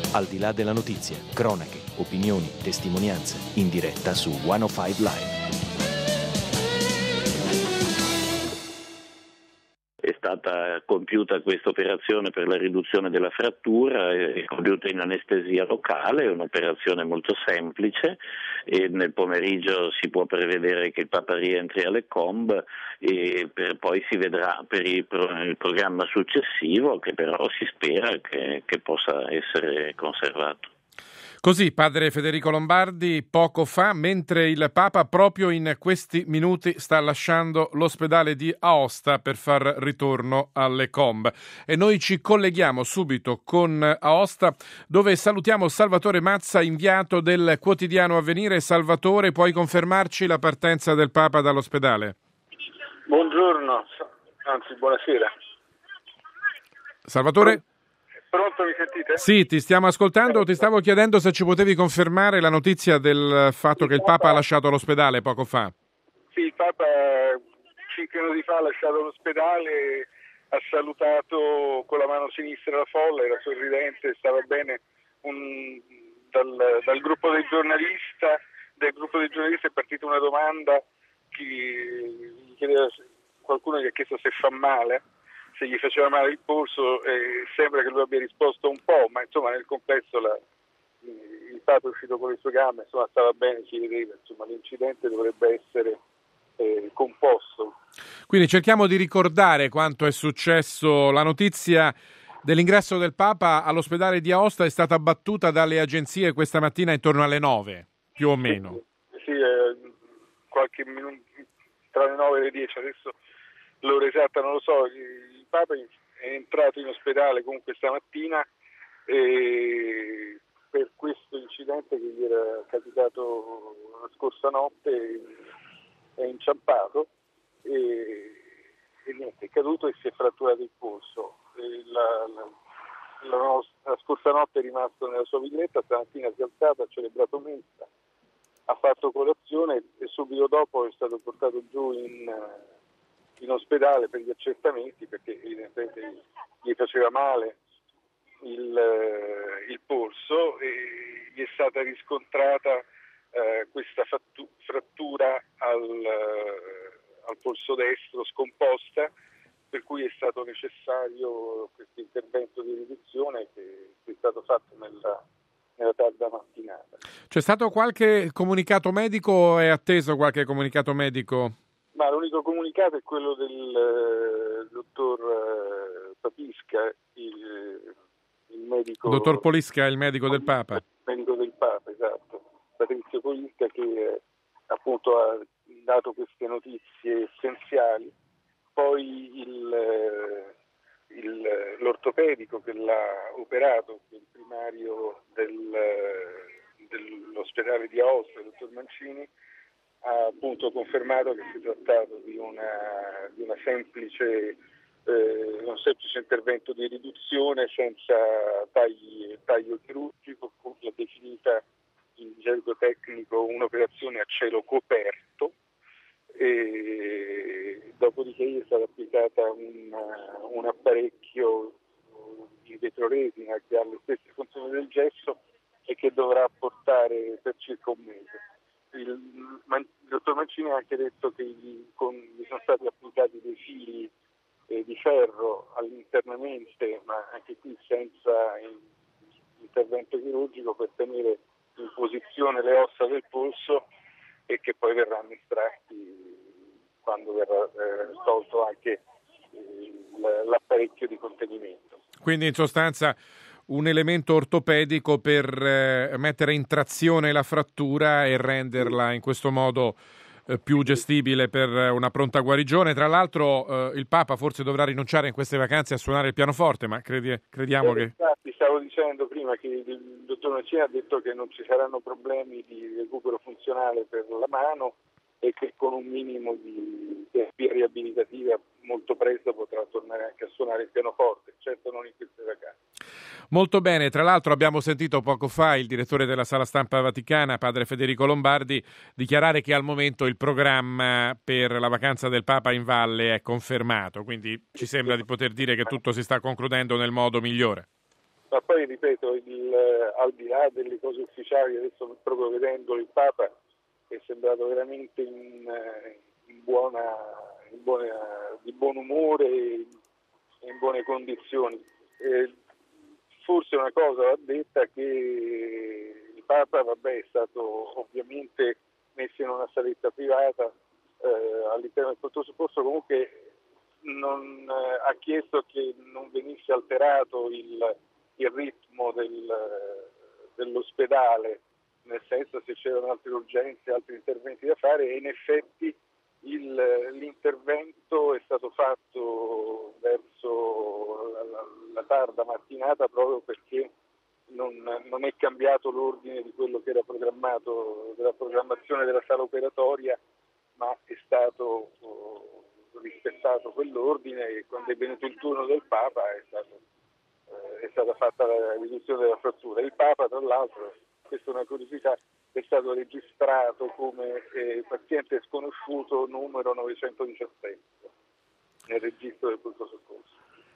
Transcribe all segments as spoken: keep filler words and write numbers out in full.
Al di là della notizia, cronache, opinioni, testimonianze, in diretta su centocinque Live. È stata compiuta questa operazione per la riduzione della frattura, è compiuta in anestesia locale, è un'operazione molto semplice e nel pomeriggio si può prevedere che il Papa rientri alle Combe e per, poi si vedrà per il, pro, il programma successivo, che però si spera che, che possa essere conservato. Così padre Federico Lombardi poco fa, mentre il Papa proprio in questi minuti sta lasciando l'ospedale di Aosta per far ritorno alle Combe. E noi ci colleghiamo subito con Aosta, dove salutiamo Salvatore Mazza, inviato del quotidiano Avvenire. Salvatore, puoi confermarci la partenza del Papa dall'ospedale? Buongiorno, anzi buonasera. Salvatore? Pronto, mi sentite? Sì, ti stiamo ascoltando. Ti stavo chiedendo se ci potevi confermare la notizia del fatto che il Papa ha lasciato l'ospedale poco fa. Sì, il Papa cinque minuti fa ha lasciato l'ospedale, ha salutato con la mano sinistra la folla, era sorridente, stava bene. Un, dal, dal gruppo del giornalista, del gruppo dei giornalisti è partita una domanda, chi, chiedeva, qualcuno gli ha chiesto se fa male, se gli faceva male il polso, e sembra che lui abbia risposto un po', ma insomma nel complesso la, il Papa è uscito con le sue gambe, insomma stava bene, si vedeva, insomma l'incidente dovrebbe essere eh, composto. Quindi cerchiamo di ricordare quanto è successo. La notizia dell'ingresso del Papa all'ospedale di Aosta è stata battuta dalle agenzie questa mattina intorno alle nove, più o meno. Sì, sì eh, qualche minuto, tra le nove e le dieci, adesso l'ora esatta non lo so. Il Papa è entrato in ospedale comunque stamattina e per questo incidente che gli era capitato la scorsa notte è inciampato e, e niente, è caduto e si è fratturato il polso. E la, la, la, nostra, la scorsa notte è rimasto nella sua villetta, stamattina si è alzato, ha celebrato messa, ha fatto colazione e subito dopo è stato portato giù in in ospedale per gli accertamenti, perché evidentemente gli faceva male il, il polso e gli è stata riscontrata eh, questa fattu- frattura al, al polso destro scomposta, per cui è stato necessario questo intervento di riduzione che, che è stato fatto nella, nella tarda mattinata. C'è stato qualche comunicato medico? È atteso qualche comunicato medico? Ma l'unico comunicato è quello del eh, dottor eh, Papisca, il, il medico... Dottor Polisca, il medico del Papa. Il medico del Papa, esatto. Patrizio Polisca, che eh, appunto ha dato queste notizie essenziali. Poi il, eh, il, l'ortopedico che l'ha operato, il primario del, eh, dell'ospedale di Aosta, il dottor Mancini, ha appunto confermato che si è trattato di una, di una semplice, eh, un semplice intervento di riduzione senza tagli, taglio chirurgico, l'ha definita in gergo tecnico un'operazione a cielo coperto, e dopodiché gli è stata applicata un, un apparecchio di vetroresina che ha le stesse funzioni del gesso e che dovrà portare per circa un mese. Il, il dottor Mancini ha anche detto che gli, con, gli sono stati applicati dei fili eh, di ferro all'internamente, ma anche qui senza in, intervento chirurgico, per tenere in posizione le ossa del polso e che poi verranno estratti quando verrà eh, tolto anche eh, l'apparecchio di contenimento. Quindi in sostanza un elemento ortopedico per eh, mettere in trazione la frattura e renderla in questo modo eh, più gestibile per una pronta guarigione. Tra l'altro eh, il Papa forse dovrà rinunciare in queste vacanze a suonare il pianoforte, ma credi, crediamo eh, che... Infatti stavo dicendo prima che il dottor Mancini ha detto che non ci saranno problemi di recupero funzionale per la mano e che con un minimo di terapia riabilitativa molto presto potrà tornare anche a suonare il pianoforte, certo non in queste vacanze. Molto bene, tra l'altro abbiamo sentito poco fa il direttore della Sala Stampa Vaticana, padre Federico Lombardi, dichiarare che al momento il programma per la vacanza del Papa in valle è confermato, quindi ci sembra di poter dire che tutto si sta concludendo nel modo migliore. Ma poi ripeto, il, al di là delle cose ufficiali, adesso proprio vedendo il Papa è sembrato veramente in, in buona, in buona, di buon umore e in buone condizioni. Eh, forse una cosa va detta, che il Papa vabbè, è stato ovviamente messo in una saletta privata eh, all'interno del pronto soccorso, comunque non, eh, ha chiesto che non venisse alterato il il ritmo del, dell'ospedale, nel senso se c'erano altre urgenze, altri interventi da fare, e in effetti il, l'intervento è stato fatto verso la, la, la tarda mattinata proprio perché non, non è cambiato l'ordine di quello che era programmato, della programmazione della sala operatoria, ma è stato oh, rispettato quell'ordine, e quando è venuto il turno del Papa è stato è stata fatta la riduzione della frattura. Il Papa, tra l'altro, questa è una curiosità, è stato registrato come eh, paziente sconosciuto numero novecentodiciassette nel registro del pronto soccorso.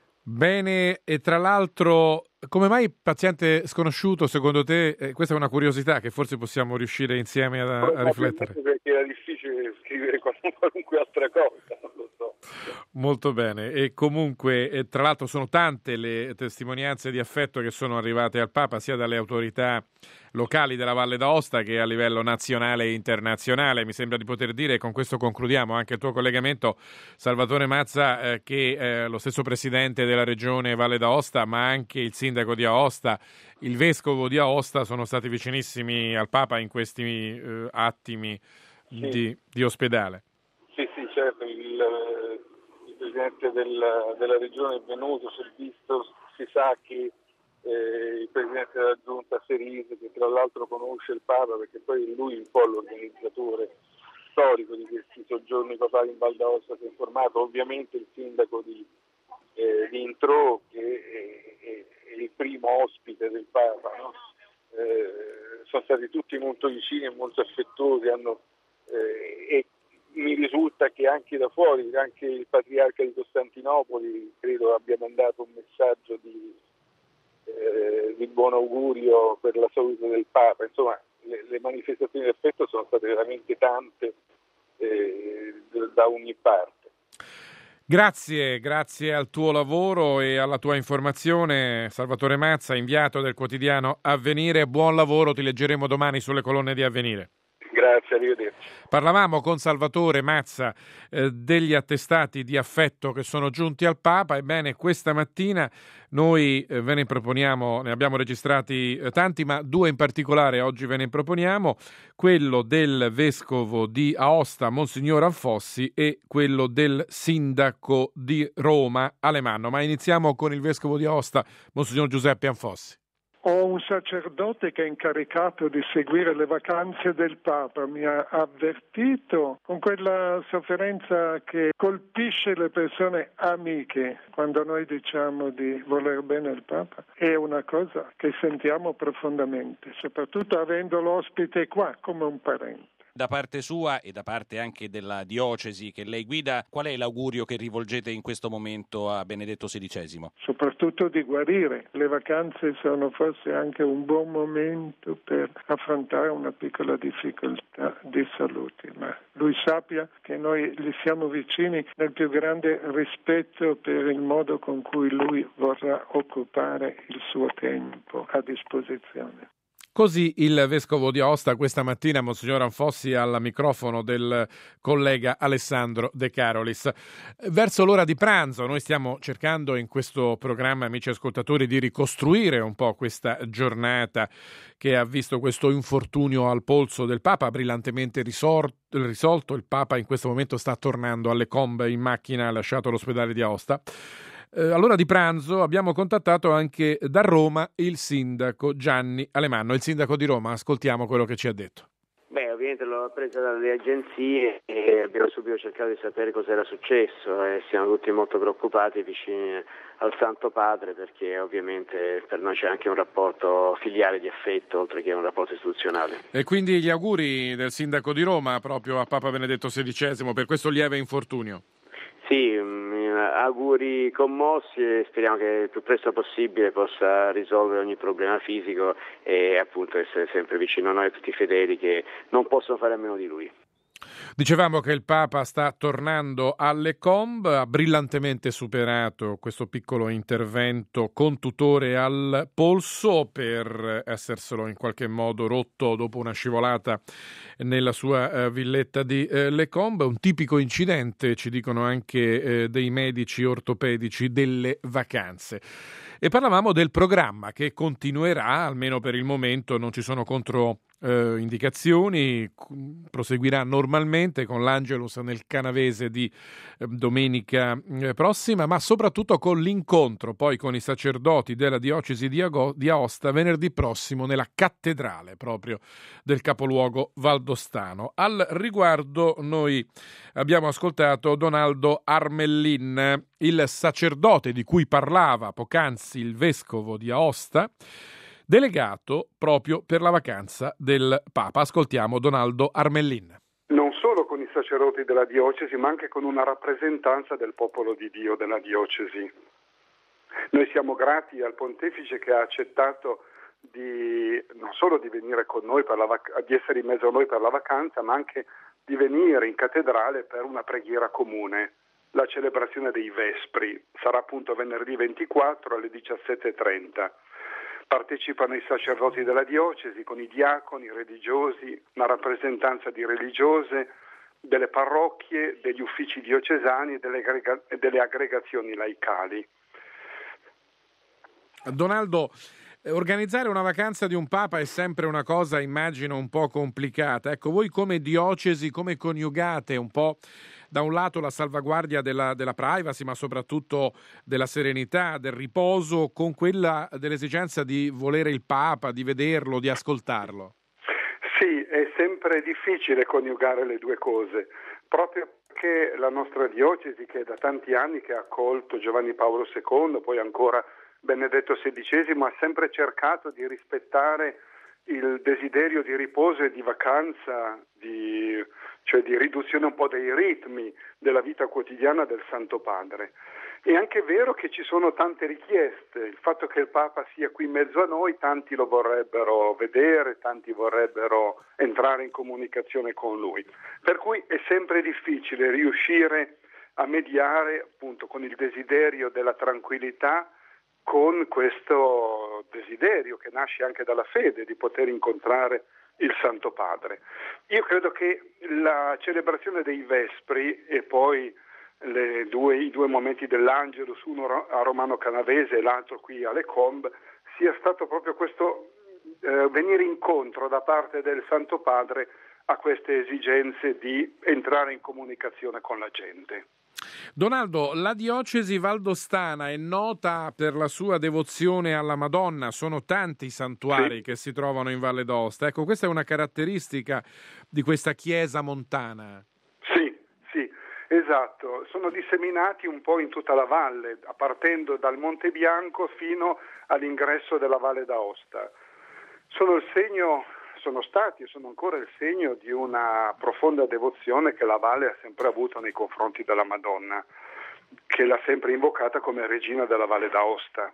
Bene, e tra l'altro, come mai paziente sconosciuto secondo te? Eh, questa è una curiosità che forse possiamo riuscire insieme a, a riflettere. Perché era difficile scrivere qualunque altra cosa, non lo so. Molto bene, e comunque e tra l'altro sono tante le testimonianze di affetto che sono arrivate al Papa sia dalle autorità locali della Valle d'Aosta che a livello nazionale e internazionale. Mi sembra di poter dire, e con questo concludiamo anche il tuo collegamento, Salvatore Mazza, eh, che eh, lo stesso presidente della regione Valle d'Aosta, ma anche il sindaco di Aosta, il vescovo di Aosta sono stati vicinissimi al Papa in questi eh, attimi sì. di, di ospedale. Sì, sì, certo, il, il presidente del, della regione è venuto, si è visto, si sa che eh, il presidente della giunta Serise, che tra l'altro conosce il Papa, perché poi lui è un po' l'organizzatore storico di questi soggiorni papali in Val d'Aosta, si è informato, ovviamente il sindaco di, eh, di Intrò, che è, è, è il primo ospite del Papa, no? eh, sono stati tutti molto vicini e molto affettuosi, hanno, eh, e mi risulta che anche da fuori, anche il patriarca di Costantinopoli credo abbia mandato un messaggio di, eh, di buon augurio per la salute del Papa. Insomma, le, le manifestazioni di affetto sono state veramente tante eh, da ogni parte. Grazie, grazie al tuo lavoro e alla tua informazione, Salvatore Mazza, inviato del quotidiano Avvenire. Buon lavoro, ti leggeremo domani sulle colonne di Avvenire. Grazie, arrivederci. Parlavamo con Salvatore Mazza eh, degli attestati di affetto che sono giunti al Papa. Ebbene, questa mattina noi eh, ve ne proponiamo, ne abbiamo registrati eh, tanti, ma due in particolare oggi ve ne proponiamo, quello del vescovo di Aosta, Monsignor Anfossi, e quello del sindaco di Roma, Alemanno. Ma iniziamo con il vescovo di Aosta, Monsignor Giuseppe Anfossi. Ho un sacerdote che è incaricato di seguire le vacanze del Papa, mi ha avvertito con quella sofferenza che colpisce le persone amiche quando noi diciamo di voler bene al Papa. È una cosa che sentiamo profondamente, soprattutto avendo l'ospite qua come un parente. Da parte sua e da parte anche della diocesi che lei guida, qual è l'augurio che rivolgete in questo momento a Benedetto sedicesimo? Soprattutto di guarire. Le vacanze sono forse anche un buon momento per affrontare una piccola difficoltà di salute, ma lui sappia che noi gli siamo vicini nel più grande rispetto per il modo con cui lui vorrà occupare il suo tempo a disposizione. Così il vescovo di Aosta questa mattina, Monsignor Anfossi, al microfono del collega Alessandro De Carolis. Verso l'ora di pranzo noi stiamo cercando in questo programma, amici ascoltatori, di ricostruire un po' questa giornata che ha visto questo infortunio al polso del Papa brillantemente risor- risolto. Il Papa in questo momento sta tornando alle Combe in macchina, ha lasciato l'ospedale di Aosta. Eh, all'ora di pranzo abbiamo contattato anche da Roma il sindaco Gianni Alemanno, il sindaco di Roma. Ascoltiamo quello che ci ha detto. Beh, ovviamente l'ho presa dalle agenzie e abbiamo subito cercato di sapere cosa era successo e siamo tutti molto preoccupati vicini al Santo Padre, perché ovviamente per noi c'è anche un rapporto filiale di affetto oltre che un rapporto istituzionale. E quindi gli auguri del sindaco di Roma proprio a Papa Benedetto sedicesimo per questo lieve infortunio. Sì, auguri commossi e speriamo che il più presto possibile possa risolvere ogni problema fisico e appunto essere sempre vicino a noi e a tutti i fedeli che non possono fare a meno di lui. Dicevamo che il Papa sta tornando alle Comb, ha brillantemente superato questo piccolo intervento con tutore al polso per esserselo in qualche modo rotto dopo una scivolata nella sua eh, villetta di eh, Le Comb. Un tipico incidente, ci dicono anche eh, dei medici ortopedici, delle vacanze. E parlavamo del programma che continuerà, almeno per il momento non ci sono contro eh, indicazioni, proseguirà normalmente con l'Angelus nel Canavese di eh, domenica eh, prossima, ma soprattutto con l'incontro poi con i sacerdoti della diocesi di, Ago- di Aosta venerdì prossimo nella cattedrale proprio del capoluogo valdostano. Al riguardo noi abbiamo ascoltato Donaldo Armellin, il sacerdote di cui parlava poc'anzi il vescovo di Aosta, delegato proprio per la vacanza del Papa. Ascoltiamo Donaldo Armellin. Non solo con i sacerdoti della diocesi, ma anche con una rappresentanza del popolo di Dio della diocesi. Noi siamo grati al pontefice che ha accettato di non solo di venire con noi per la vac- di essere in mezzo a noi per la vacanza, ma anche di venire in cattedrale per una preghiera comune. La celebrazione dei Vespri sarà appunto venerdì ventiquattro alle diciassette e trenta. Partecipano i sacerdoti della diocesi con i diaconi, i religiosi, una rappresentanza di religiose, delle parrocchie, degli uffici diocesani e delle, aggrega- delle aggregazioni laicali. Donaldo, organizzare una vacanza di un Papa è sempre una cosa, immagino, un po' complicata. Ecco, voi come diocesi, come coniugate un po' da un lato la salvaguardia della, della privacy, ma soprattutto della serenità, del riposo, con quella dell'esigenza di volere il Papa, di vederlo, di ascoltarlo? Sì, è sempre difficile coniugare le due cose, proprio perché la nostra diocesi, che è da tanti anni che ha accolto Giovanni Paolo secondo, poi ancora Benedetto sedicesimo, ha sempre cercato di rispettare il desiderio di riposo e di vacanza, di, cioè di riduzione un po' dei ritmi della vita quotidiana del Santo Padre. È anche vero che ci sono tante richieste, il fatto che il Papa sia qui in mezzo a noi, tanti lo vorrebbero vedere, tanti vorrebbero entrare in comunicazione con lui, per cui è sempre difficile riuscire a mediare appunto con il desiderio della tranquillità, con questo desiderio che nasce anche dalla fede di poter incontrare il Santo Padre. Io credo che la celebrazione dei Vespri e poi le due, i due momenti dell'Angelus, uno a Romano Canavese e l'altro qui alle Comb, sia stato proprio questo eh, venire incontro da parte del Santo Padre a queste esigenze di entrare in comunicazione con la gente. Donaldo, la diocesi valdostana è nota per la sua devozione alla Madonna, sono tanti i santuari sì. che si trovano in Valle d'Aosta. Ecco, questa è una caratteristica di questa chiesa montana. Sì, sì, esatto. Sono disseminati un po' in tutta la valle, partendo dal Monte Bianco fino all'ingresso della Valle d'Aosta. Sono il segno... sono stati e sono ancora il segno di una profonda devozione che la Valle ha sempre avuto nei confronti della Madonna, che l'ha sempre invocata come regina della Valle d'Aosta.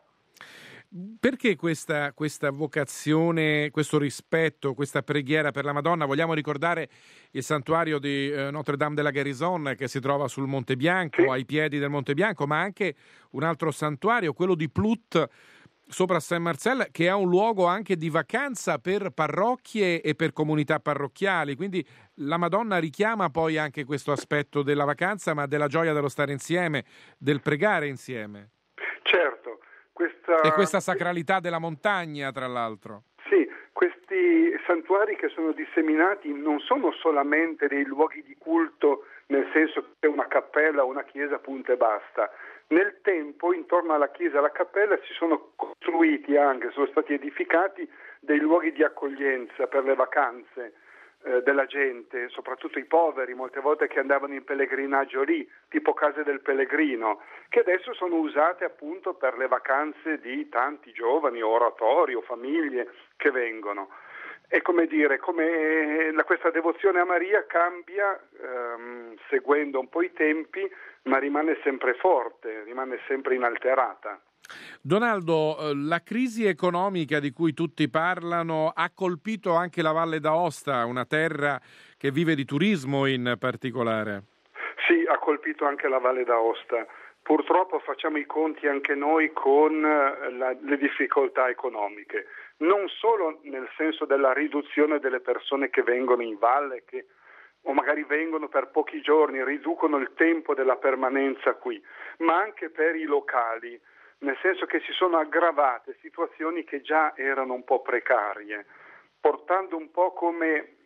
Perché questa, questa vocazione, questo rispetto, questa preghiera per la Madonna? Vogliamo ricordare il santuario di eh, Notre-Dame de la Guérison che si trova sul Monte Bianco, sì. ai piedi del Monte Bianco, ma anche un altro santuario, quello di Plut, sopra Saint-Marcel, che è un luogo anche di vacanza per parrocchie e per comunità parrocchiali, quindi la Madonna richiama poi anche questo aspetto della vacanza, ma della gioia dello stare insieme, del pregare insieme. Certo. Questa... E questa sacralità della montagna, tra l'altro. Sì, questi santuari che sono disseminati non sono solamente dei luoghi di culto, nel senso che è una cappella o una chiesa, punto e basta. Nel tempo, intorno alla chiesa e alla cappella, si sono costruiti anche, sono stati edificati dei luoghi di accoglienza per le vacanze eh, della gente, soprattutto i poveri, molte volte che andavano in pellegrinaggio lì, tipo case del pellegrino, che adesso sono usate appunto per le vacanze di tanti giovani, oratori o famiglie che vengono. è come dire, come la, questa devozione a Maria cambia ehm, seguendo un po' i tempi, ma rimane sempre forte, rimane sempre inalterata. Donaldo, la crisi economica di cui tutti parlano ha colpito anche la Valle d'Aosta, una terra che vive di turismo in particolare. Sì, ha colpito anche la Valle d'Aosta. Purtroppo facciamo i conti anche noi con la, le difficoltà economiche, non solo nel senso della riduzione delle persone che vengono in valle, che o magari vengono per pochi giorni, riducono il tempo della permanenza qui, ma anche per i locali, nel senso che si sono aggravate situazioni che già erano un po' precarie, portando un po' come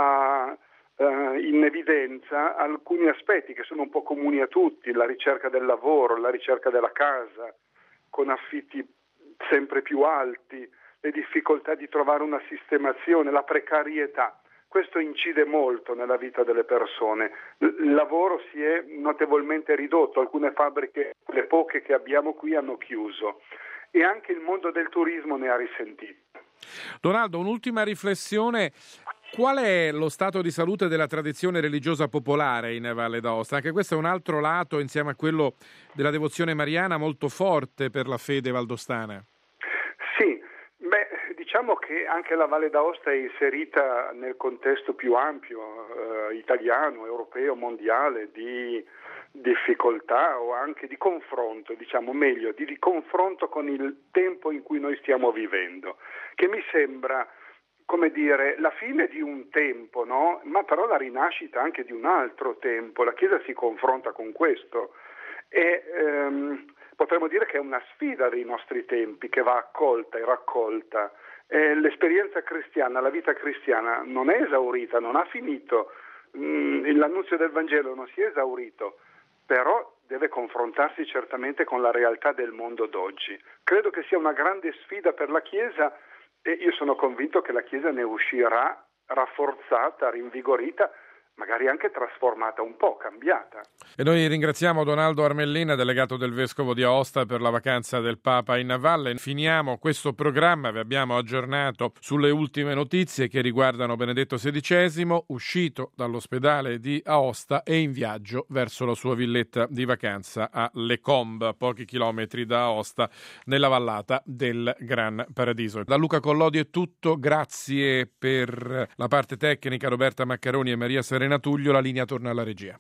a, uh, in evidenza alcuni aspetti che sono un po' comuni a tutti, la ricerca del lavoro, la ricerca della casa, con affitti sempre più alti, le difficoltà di trovare una sistemazione, la precarietà. Questo incide molto nella vita delle persone. Il lavoro si è notevolmente ridotto, alcune fabbriche, le poche che abbiamo qui, hanno chiuso e anche il mondo del turismo ne ha risentito. Donaldo, un'ultima riflessione. Qual è lo stato di salute della tradizione religiosa popolare in Valle d'Aosta? Anche questo è un altro lato, insieme a quello della devozione mariana, molto forte per la fede valdostana. Sì. Beh, diciamo che anche la Valle d'Aosta è inserita nel contesto più ampio, eh, italiano, europeo, mondiale, di difficoltà o anche di confronto, diciamo meglio, di, di confronto con il tempo in cui noi stiamo vivendo, che mi sembra, come dire, la fine di un tempo, no? Ma però la rinascita anche di un altro tempo. La Chiesa si confronta con questo e ehm, potremmo dire che è una sfida dei nostri tempi che va accolta e raccolta. Eh, l'esperienza cristiana, la vita cristiana non è esaurita, non ha finito, mm, l'annunzio del Vangelo non si è esaurito, però deve confrontarsi certamente con la realtà del mondo d'oggi. Credo che sia una grande sfida per la Chiesa e io sono convinto che la Chiesa ne uscirà rafforzata, rinvigorita, magari anche trasformata un po', cambiata. E noi ringraziamo Donaldo Armellina, delegato del Vescovo di Aosta per la vacanza del Papa in valle. Finiamo questo programma, vi abbiamo aggiornato sulle ultime notizie che riguardano Benedetto sedicesimo, uscito dall'ospedale di Aosta e in viaggio verso la sua villetta di vacanza a Le Combe, a pochi chilometri da Aosta, nella vallata del Gran Paradiso. Da Luca Collodi è tutto, grazie per la parte tecnica Roberta Maccaroni e Maria Serena Tullio, la linea torna alla regia.